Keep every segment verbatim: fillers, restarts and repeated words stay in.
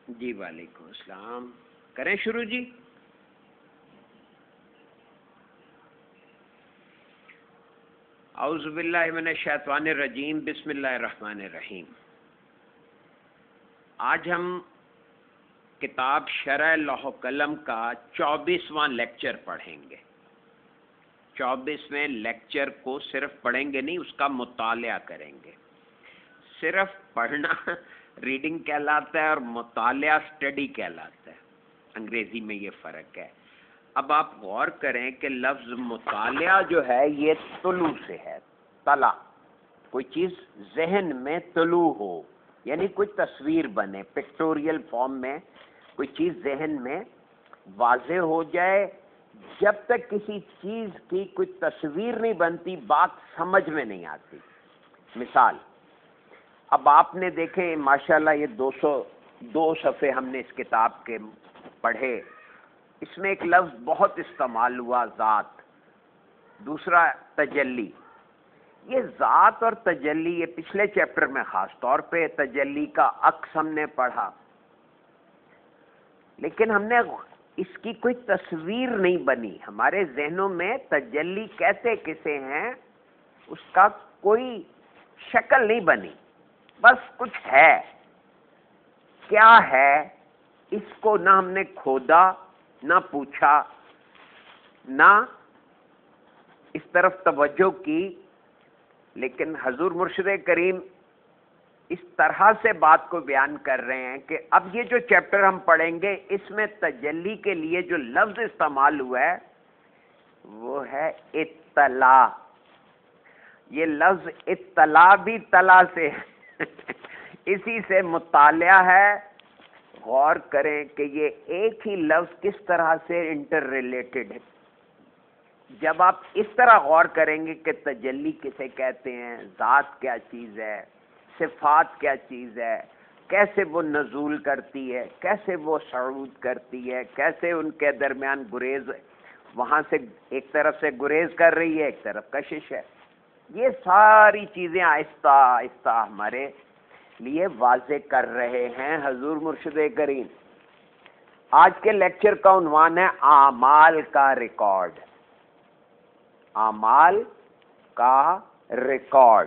جی وعلیکم السلام. کریں شروع جی. اعوذ باللہ من الشیطان الرجیم. بسم اللہ الرحمن الرحیم. آج ہم کتاب شرح لوح قلم کا چوبیسواں لیکچر پڑھیں گے. چوبیسویں لیکچر کو صرف پڑھیں گے نہیں، اس کا مطالعہ کریں گے. صرف پڑھنا ریڈنگ کہلاتا ہے اور مطالعہ اسٹڈی کہلاتا ہے. انگریزی میں یہ فرق ہے. اب آپ غور کریں کہ لفظ مطالعہ جو ہے یہ طلوع سے ہے. طلع، کوئی چیز ذہن میں طلوع ہو، یعنی کوئی تصویر بنے پکٹوریل فارم میں، کوئی چیز ذہن میں واضح ہو جائے. جب تک کسی چیز کی کوئی تصویر نہیں بنتی بات سمجھ میں نہیں آتی. مثال، اب آپ نے دیکھے ماشاءاللہ یہ دو سو دو صفحے ہم نے اس کتاب کے پڑھے. اس میں ایک لفظ بہت استعمال ہوا، ذات. دوسرا تجلی. یہ ذات اور تجلی، یہ پچھلے چیپٹر میں خاص طور پہ تجلی کا عکس ہم نے پڑھا، لیکن ہم نے اس کی کوئی تصویر نہیں بنی. ہمارے ذہنوں میں تجلی کیسے کسے ہیں اس کا کوئی شکل نہیں بنی. بس کچھ ہے. کیا ہے اس کو نہ ہم نے کھودا، نہ پوچھا، نہ اس طرف توجہ کی. لیکن حضور مرشد کریم اس طرح سے بات کو بیان کر رہے ہیں کہ اب یہ جو چیپٹر ہم پڑھیں گے اس میں تجلی کے لیے جو لفظ استعمال ہوا ہے وہ ہے اطلاع. یہ لفظ اطلاع بھی طلع سے اسی سے مطالعہ ہے. غور کریں کہ یہ ایک ہی لفظ کس طرح سے انٹر ریلیٹڈ ہے. جب آپ اس طرح غور کریں گے کہ تجلی کسے کہتے ہیں، ذات کیا چیز ہے، صفات کیا چیز ہے، کیسے وہ نزول کرتی ہے، کیسے وہ صعود کرتی ہے، کیسے ان کے درمیان گریز، وہاں سے ایک طرف سے گریز کر رہی ہے، ایک طرف کشش ہے. یہ ساری چیزیں آہستہ آہستہ ہمارے لیے واضح کر رہے ہیں حضور مرشد کریم. آج کے لیکچر کا عنوان ہے اعمال کا ریکارڈ. اعمال کا ریکارڈ.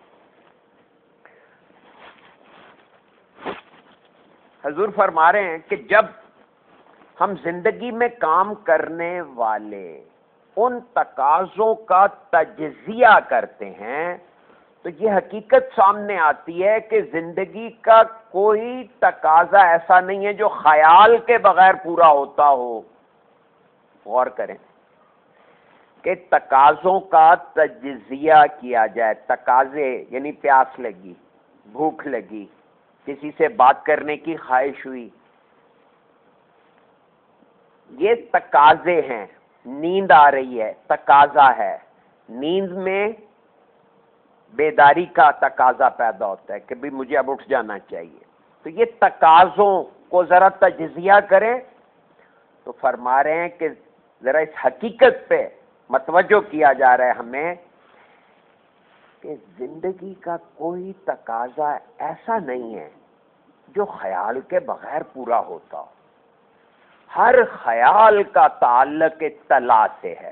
حضور فرما رہے ہیں کہ جب ہم زندگی میں کام کرنے والے ان تقاضوں کا تجزیہ کرتے ہیں تو یہ حقیقت سامنے آتی ہے کہ زندگی کا کوئی تقاضا ایسا نہیں ہے جو خیال کے بغیر پورا ہوتا ہو. غور کریں کہ تقاضوں کا تجزیہ کیا جائے. تقاضے یعنی پیاس لگی، بھوک لگی، کسی سے بات کرنے کی خواہش ہوئی، یہ تقاضے ہیں. نیند آ رہی ہے، تقاضا ہے. نیند میں بیداری کا تقاضا پیدا ہوتا ہے کہ بھی مجھے اب اٹھ جانا چاہیے. تو یہ تقاضوں کو ذرا تجزیہ کریں تو فرما رہے ہیں کہ ذرا اس حقیقت پہ متوجہ کیا جا رہا ہے ہمیں کہ زندگی کا کوئی تقاضا ایسا نہیں ہے جو خیال کے بغیر پورا ہوتا ہو. ہر خیال کا تعلق اطلاع سے ہے.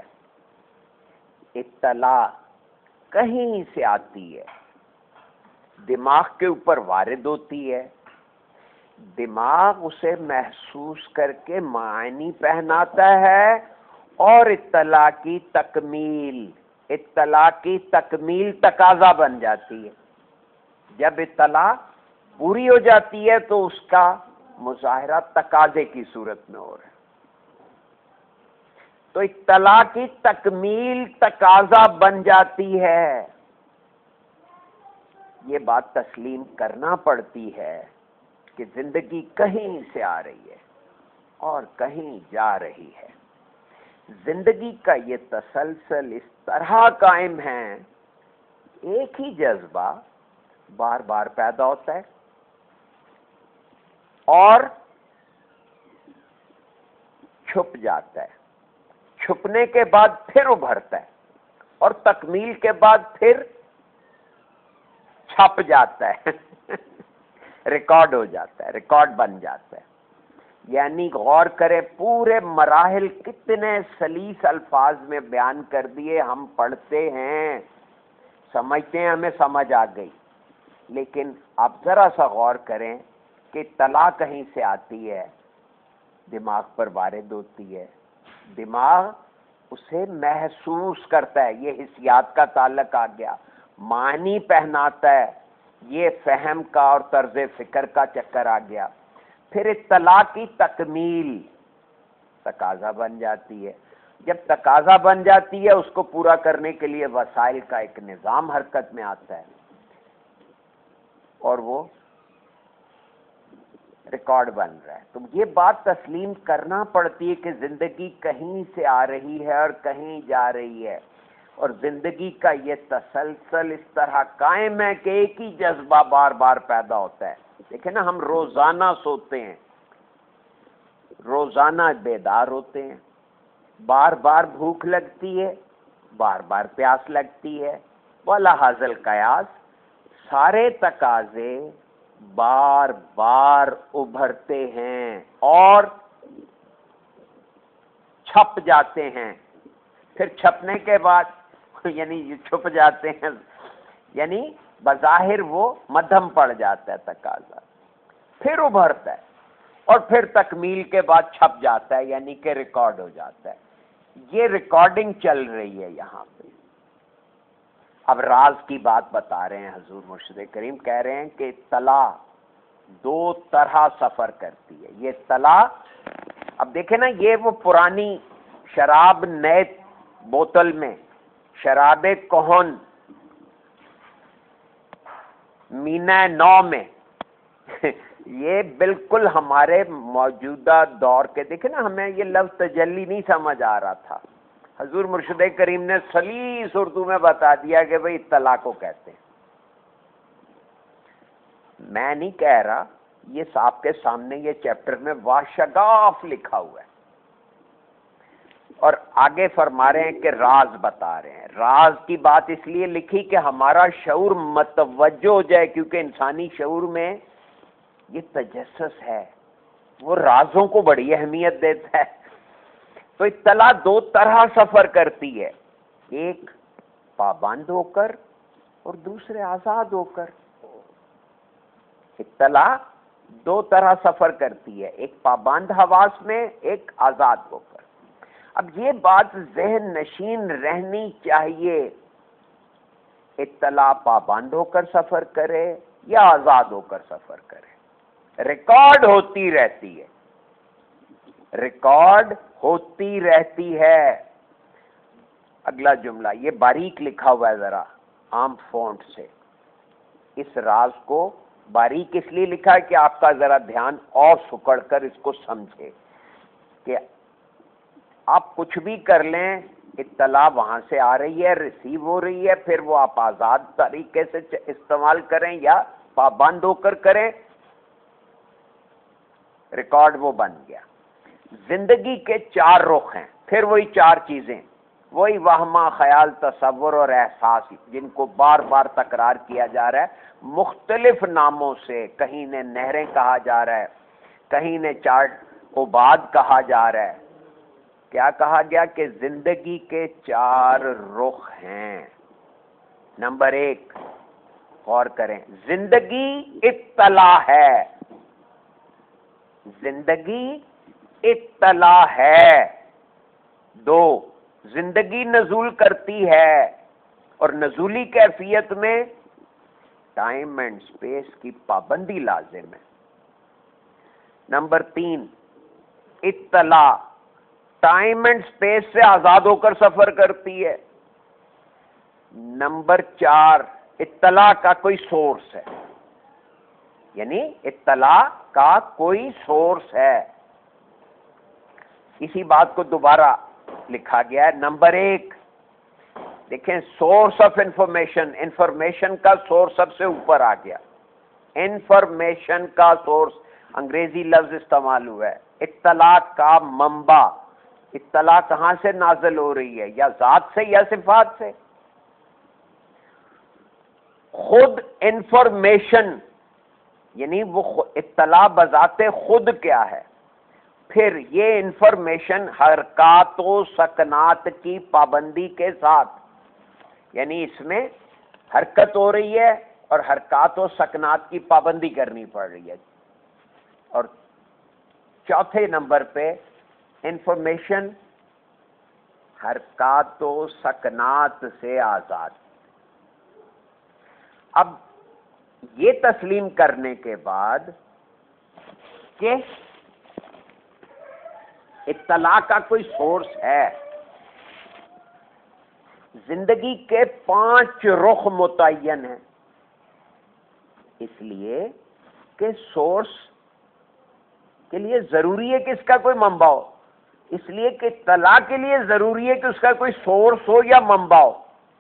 اطلاع کہیں سے آتی ہے، دماغ کے اوپر وارد ہوتی ہے. دماغ اسے محسوس کر کے معنی پہناتا ہے اور اطلاع کی تکمیل اطلاع کی تکمیل تقاضا بن جاتی ہے. جب اطلاع پوری ہو جاتی ہے تو اس کا مظاہرہ تقاضے کی صورت میں ہو رہا ہے. تو اطلاع کی تکمیل تقاضا بن جاتی ہے. یہ بات تسلیم کرنا پڑتی ہے کہ زندگی کہیں سے آ رہی ہے اور کہیں جا رہی ہے. زندگی کا یہ تسلسل اس طرح قائم ہے، ایک ہی جذبہ بار بار پیدا ہوتا ہے اور چھپ جاتا ہے، چھپنے کے بعد پھر ابھرتا ہے اور تکمیل کے بعد پھر چھپ جاتا ہے. ریکارڈ ہو جاتا ہے، ریکارڈ بن جاتا ہے. یعنی غور کرے، پورے مراحل کتنے سلیس الفاظ میں بیان کر دیے. ہم پڑھتے ہیں، سمجھتے ہیں ہمیں سمجھ آ گئی، لیکن آپ ذرا سا غور کریں کہ طلا کہیں سے آتی ہے، دماغ پر وارد ہوتی ہے، دماغ اسے محسوس کرتا ہے، یہ حسیات کا تعلق آ گیا. معنی پہناتا ہے، یہ فہم کا اور طرز فکر کا چکر آ گیا. پھر اطلاع کی تکمیل تقاضا بن جاتی ہے. جب تقاضا بن جاتی ہے، اس کو پورا کرنے کے لیے وسائل کا ایک نظام حرکت میں آتا ہے، اور وہ ریکارڈ بن رہا ہے. تو یہ بات تسلیم کرنا پڑتی ہے کہ زندگی کہیں سے آ رہی ہے اور کہیں جا رہی ہے، اور زندگی کا یہ تسلسل اس طرح قائم ہے کہ ایک ہی جذبہ بار بار پیدا ہوتا ہے. دیکھیں نا، ہم روزانہ سوتے ہیں، روزانہ بیدار ہوتے ہیں، بار بار بھوک لگتی ہے، بار بار پیاس لگتی ہے. وَلَا حاصل قیاس، سارے تقاضے بار بار ابھرتے ہیں اور چھپ جاتے ہیں. پھر چھپنے کے بعد یعنی یہ چھپ جاتے ہیں، یعنی بظاہر وہ مدھم پڑ جاتا ہے تقاضا، پھر ابھرتا ہے، اور پھر تکمیل کے بعد چھپ جاتا ہے، یعنی کہ ریکارڈ ہو جاتا ہے. یہ ریکارڈنگ چل رہی ہے یہاں پہ. اب راز کی بات بتا رہے ہیں حضور مرشد کریم، کہہ رہے ہیں کہ اطلاع دو طرح سفر کرتی ہے. یہ اطلاع، اب دیکھیں نا، یہ وہ پرانی شراب نئے بوتل میں، شراب کہن مینا نو میں، یہ بالکل ہمارے موجودہ دور کے. دیکھیں نا، ہمیں یہ لفظ تجلی نہیں سمجھ آ رہا تھا، حضور مرشد کریم نے سلیس اردو میں بتا دیا کہ بھئی اطلاع کو کہتے ہیں. میں نہیں کہہ رہا، یہ آپ کے سامنے یہ چیپٹر میں واشگاف لکھا ہوا ہے، اور آگے فرما رہے ہیں کہ راز بتا رہے ہیں. راز کی بات اس لیے لکھی کہ ہمارا شعور متوجہ ہو جائے، کیونکہ انسانی شعور میں یہ تجسس ہے، وہ رازوں کو بڑی اہمیت دیتا ہے. تو اطلاع دو طرح سفر کرتی ہے، ایک پابند ہو کر اور دوسرے آزاد ہو کر. اطلاع دو طرح سفر کرتی ہے، ایک پابند حواس میں، ایک آزاد ہو کر. اب یہ بات ذہن نشین رہنی چاہیے، اطلاع پابند ہو کر سفر کرے یا آزاد ہو کر سفر کرے، ریکارڈ ہوتی رہتی ہے، ریکارڈ ہوتی رہتی ہے. اگلا جملہ یہ باریک لکھا ہوا ہے ذرا عام فونٹ سے. اس راز کو باریک اس لیے لکھا ہے کہ آپ کا ذرا دھیان اور سکڑ کر اس کو سمجھے کہ آپ کچھ بھی کر لیں، اطلاع وہاں سے آ رہی ہے، ریسیو ہو رہی ہے، پھر وہ آپ آزاد طریقے سے استعمال کریں یا پابند ہو کر کریں، ریکارڈ وہ بن گیا. زندگی کے چار رخ ہیں، پھر وہی چار چیزیں، وہی وہمہ، خیال، تصور اور احساس، جن کو بار بار تکرار کیا جا رہا ہے مختلف ناموں سے. کہیں نے نہریں کہا جا رہا ہے، کہیں نے چار عباد کہا جا رہا ہے. کیا کہا گیا کہ زندگی کے چار رخ ہیں. نمبر ایک، غور کریں، زندگی اطلاع ہے، زندگی اطلاع ہے. دو، زندگی نزول کرتی ہے، اور نزولی کیفیت میں ٹائم اینڈ سپیس کی پابندی لازم ہے. نمبر تین، اطلاع ٹائم اینڈ سپیس سے آزاد ہو کر سفر کرتی ہے. نمبر چار، اطلاع کا کوئی سورس ہے، یعنی اطلاع کا کوئی سورس ہے. اسی بات کو دوبارہ لکھا گیا ہے. نمبر ایک، دیکھیں، سورس آف انفارمیشن، انفارمیشن کا سورس سب سے اوپر آ گیا. انفارمیشن کا سورس، انگریزی لفظ استعمال ہوا ہے. اطلاع کا منبع، اطلاع کہاں سے نازل ہو رہی ہے، یا ذات سے یا صفات سے. خود انفارمیشن یعنی وہ اطلاع بذات خود کیا ہے. پھر یہ انفارمیشن حرکات و سکنات کی پابندی کے ساتھ، یعنی اس میں حرکت ہو رہی ہے اور حرکات و سکنات کی پابندی کرنی پڑ رہی ہے. اور چوتھے نمبر پہ انفارمیشن حرکات و سکنات سے آزاد. اب یہ تسلیم کرنے کے بعد کہ اطلاع کا کوئی سورس ہے، زندگی کے پانچ رخ متعین ہیں، اس لیے کہ سورس کے لیے ضروری ہے کہ اس کا کوئی منبع ہو، اس لیے کہ اطلاع کے لیے ضروری ہے کہ اس کا کوئی سورس ہو یا منبع ہو.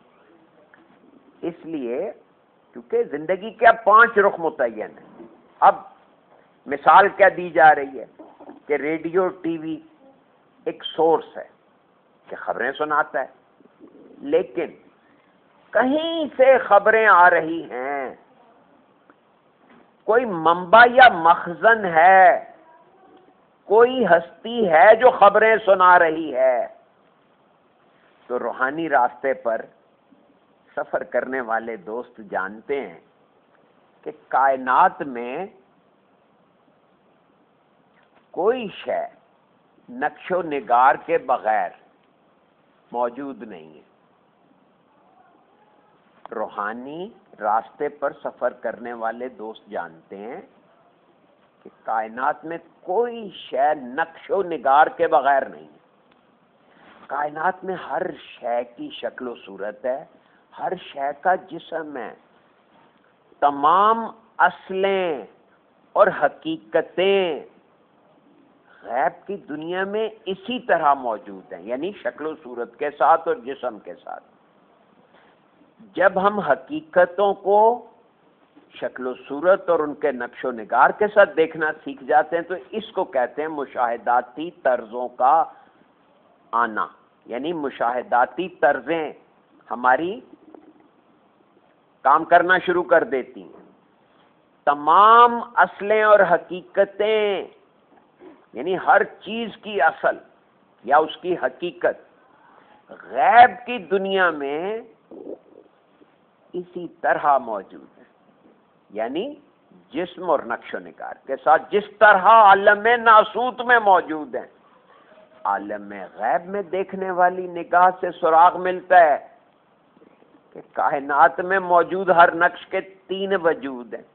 اس لیے کیونکہ زندگی کے اب پانچ رخ متعین ہیں. اب مثال کیا دی جا رہی ہے کہ ریڈیو ٹی وی ایک سورس ہے کہ خبریں سناتا ہے، لیکن کہیں سے خبریں آ رہی ہیں، کوئی منبع یا مخزن ہے، کوئی ہستی ہے جو خبریں سنا رہی ہے. تو روحانی راستے پر سفر کرنے والے دوست جانتے ہیں کہ کائنات میں کوئی شے نقش و نگار کے بغیر موجود نہیں ہے. روحانی راستے پر سفر کرنے والے دوست جانتے ہیں کہ کائنات میں کوئی شے نقش و نگار کے بغیر نہیں ہے. کائنات میں ہر شے کی شکل و صورت ہے، ہر شے کا جسم ہے. تمام اصلیں اور حقیقتیں غیب کی دنیا میں اسی طرح موجود ہیں، یعنی شکل و صورت کے ساتھ اور جسم کے ساتھ. جب ہم حقیقتوں کو شکل و صورت اور ان کے نقش و نگار کے ساتھ دیکھنا سیکھ جاتے ہیں تو اس کو کہتے ہیں مشاہداتی طرزوں کا آنا. یعنی مشاہداتی طرزیں ہماری کام کرنا شروع کر دیتی ہیں. تمام اصلیں اور حقیقتیں، یعنی ہر چیز کی اصل یا اس کی حقیقت غیب کی دنیا میں اسی طرح موجود ہے، یعنی جسم اور نقش و نگار کے ساتھ جس طرح عالم ناسوت میں موجود ہیں. عالم غیب میں دیکھنے والی نگاہ سے سراغ ملتا ہے کہ کائنات میں موجود ہر نقش کے تین وجود ہیں.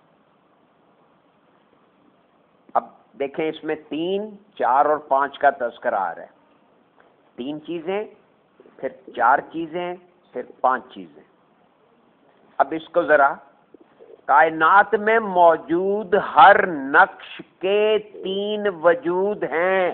اب دیکھیں اس میں تین، چار اور پانچ کا تذکرہ آ رہا ہے. تین چیزیں، پھر چار چیزیں، پھر پانچ چیزیں. اب اس کو ذرا، کائنات میں موجود ہر نقش کے تین وجود ہیں.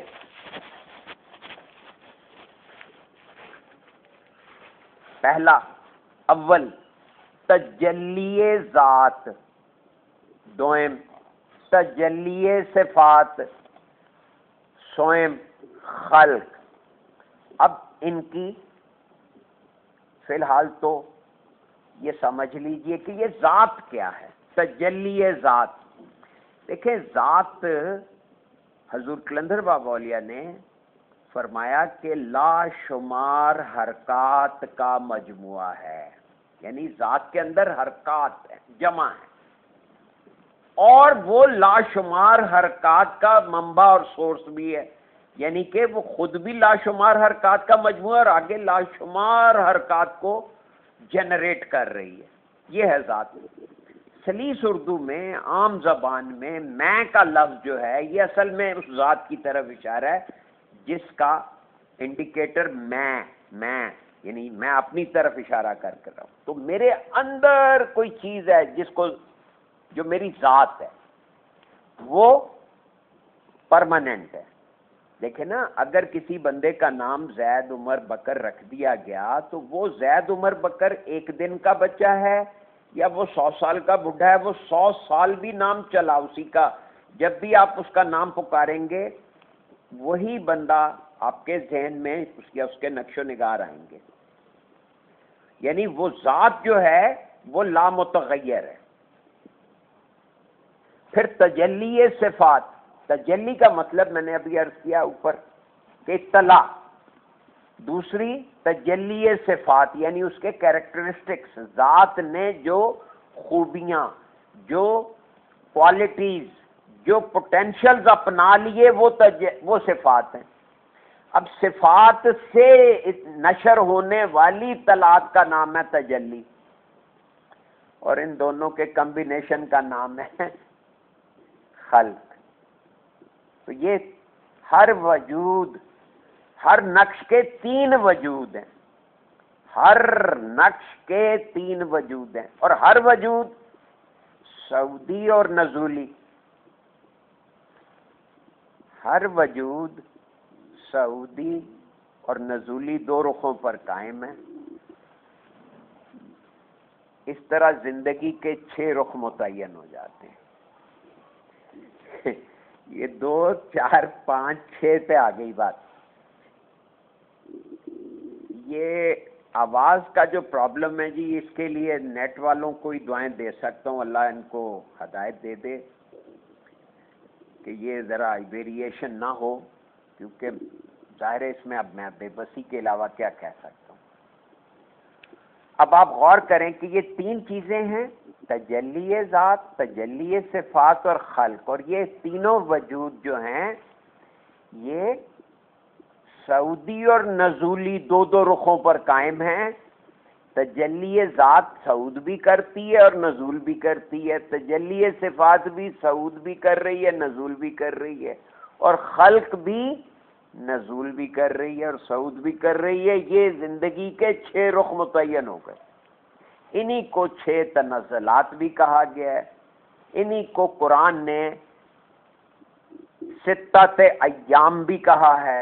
پہلا، اول تجلی ذات، دوم تجلی صفات، سوم خلق. اب ان کی فی الحال تو یہ سمجھ لیجئے کہ یہ ذات کیا ہے. تجلی ذات، دیکھیں ذات حضور قلندر بابا اولیاء نے فرمایا کہ لا شمار حرکات کا مجموعہ ہے. یعنی ذات کے اندر حرکات ہے، جمع ہے، اور وہ لاشمار حرکات کا منبع اور سورس بھی ہے. یعنی کہ وہ خود بھی لاشمار حرکات کا مجموعہ اور آگے لاشمار حرکات کو جنریٹ کر رہی ہے. یہ ہے ذات. سلیس اردو میں، عام زبان میں میں کا لفظ جو ہے یہ اصل میں اس ذات کی طرف اشارہ ہے جس کا انڈیکیٹر میں میں یعنی میں اپنی طرف اشارہ کر کر رہا ہوں. تو میرے اندر کوئی چیز ہے جس کو، جو میری ذات ہے، وہ پرماننٹ ہے. دیکھیں نا، اگر کسی بندے کا نام زید عمر بکر رکھ دیا گیا تو وہ زید عمر بکر ایک دن کا بچہ ہے یا وہ سو سال کا بڈھا ہے، وہ سو سال بھی نام چلا اسی کا. جب بھی آپ اس کا نام پکاریں گے وہی بندہ آپ کے ذہن میں اس کے اس کے نقش و نگار آئیں گے. یعنی وہ ذات جو ہے وہ لامتغیر ہے. پھر تجلی صفات، تجلی کا مطلب میں نے ابھی عرض کیا اوپر کہ اطلاع، دوسری تجلی صفات یعنی اس کے کیریکٹرسٹکس، ذات نے جو خوبیاں، جو کوالٹیز، جو پوٹینشلز اپنا لیے وہ تج... وہ صفات ہیں۔ اب صفات سے نشر ہونے والی اطلاعات کا نام ہے تجلی، اور ان دونوں کے کمبینیشن کا نام ہے خلق۔ تو یہ ہر وجود، ہر نقش کے تین وجود ہیں، ہر نقش کے تین وجود ہیں، اور ہر وجود سعودی اور نزولی، ہر وجود سعودی اور نزولی دو رخوں پر قائم ہے۔ اس طرح زندگی کے چھ رخ متعین ہو جاتے ہیں۔ یہ دو، چار، پانچ، چھ پہ آ گئی بات۔ یہ آواز کا جو پرابلم ہے جی، اس کے لیے نیٹ والوں کو ہی دعائیں دے سکتا ہوں، اللہ ان کو ہدایت دے دے کہ یہ ذرا ویریشن نہ ہو، کیونکہ ظاہر ہے اس میں اب میں بے بسی کے علاوہ کیا کہہ سکتا ہوں۔ اب آپ غور کریں کہ یہ تین چیزیں ہیں، تجلی ذات، تجلی صفات اور خلق، اور یہ تینوں وجود جو ہیں یہ سعودی اور نزولی دو دو رخوں پر قائم ہیں۔ تجلی ذات سعود بھی کرتی ہے اور نزول بھی کرتی ہے، تجلی صفات بھی سعود بھی کر رہی ہے، نزول بھی کر رہی ہے، اور خلق بھی نزول بھی کر رہی ہے اور سعود بھی کر رہی ہے۔ یہ زندگی کے چھ رخ متعین ہو گئے، انہی کو چھ تنزلات بھی کہا گیا ہے، انہی کو قرآن نے ستت ایام بھی کہا ہے۔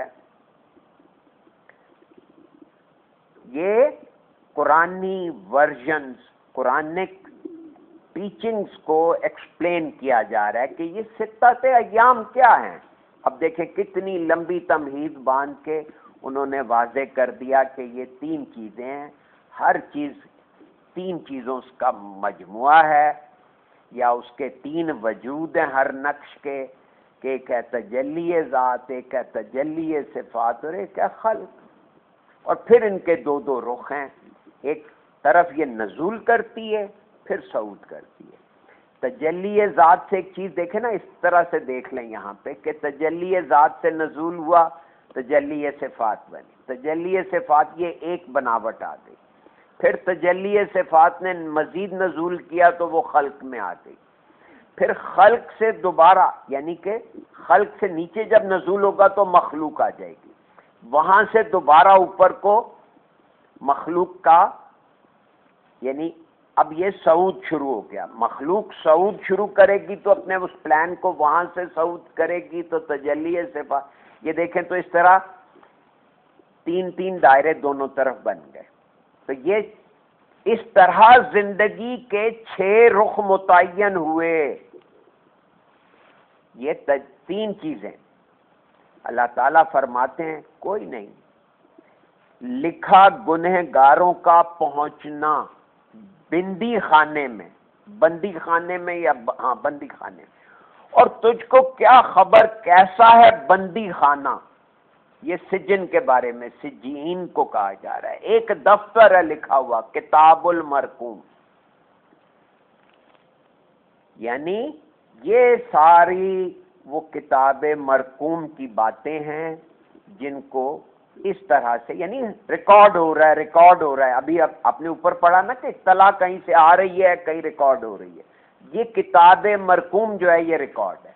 یہ قرآنی ورژنز، قرآنک ٹیچنگز کو ایکسپلین کیا جا رہا ہے کہ یہ ستت ایام کیا ہیں۔ اب دیکھیں کتنی لمبی تمہید باندھ کے انہوں نے واضح کر دیا کہ یہ تین چیزیں ہیں، ہر چیز تین چیزوں کا مجموعہ ہے، یا اس کے تین وجود ہیں ہر نقش کے، کہ ایک ہے تجلی ذات، ایک ہے تجلی صفات، اور ایک ہے خلق۔ اور پھر ان کے دو دو رخ ہیں، ایک طرف یہ نزول کرتی ہے، پھر صعود کرتی ہے۔ تجلی ذات سے ایک چیز دیکھیں نا، اس طرح سے دیکھ لیں یہاں پہ کہ تجلی ذات سے نزول ہوا، تجلی صفات بنی، تجلی صفات یہ ایک بناوٹ آ گئی، پھر تجلی صفات نے مزید نزول کیا تو وہ خلق میں آ گئی، پھر خلق سے دوبارہ، یعنی کہ خلق سے نیچے جب نزول ہوگا تو مخلوق آ جائے گی، وہاں سے دوبارہ اوپر کو مخلوق کا، یعنی اب یہ صعود شروع ہو گیا، مخلوق صعود شروع کرے گی تو اپنے اس پلان کو وہاں سے صعود کرے گی تو تجلی صفات۔ یہ دیکھیں تو اس طرح تین تین دائرے دونوں طرف بن گئے۔ تو یہ اس طرح زندگی کے چھ رخ متعین ہوئے۔ یہ تین چیزیں اللہ تعالیٰ فرماتے ہیں کوئی نہیں، لکھا گنہگاروں کا پہنچنا بندی خانے میں، بندی خانے میں یا ہاں بندی خانے میں، اور تجھ کو کیا خبر کیسا ہے بندی خانہ۔ یہ سجن کے بارے میں، سجین کو کہا جا رہا ہے، ایک دفتر ہے لکھا ہوا، کتاب المرقوم، یعنی یہ ساری وہ کتاب مرقوم کی باتیں ہیں جن کو اس طرح سے، یعنی ریکارڈ ہو رہا ہے، ریکارڈ ہو رہا ہے۔ ابھی آپ نے اوپر پڑھا نا کہ اطلاع کہیں سے آ رہی ہے، کہیں ریکارڈ ہو رہی ہے۔ یہ کتاب مرقوم جو ہے یہ ریکارڈ ہے،